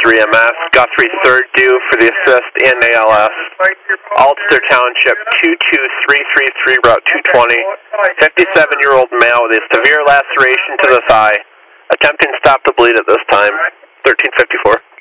3 EMS. Guthrie 3rd due for the assist in ALS. Ulster Township 22333, route 220. 57-year-old male with a severe laceration to the thigh. Attempting to stop the bleed at this time. 1354.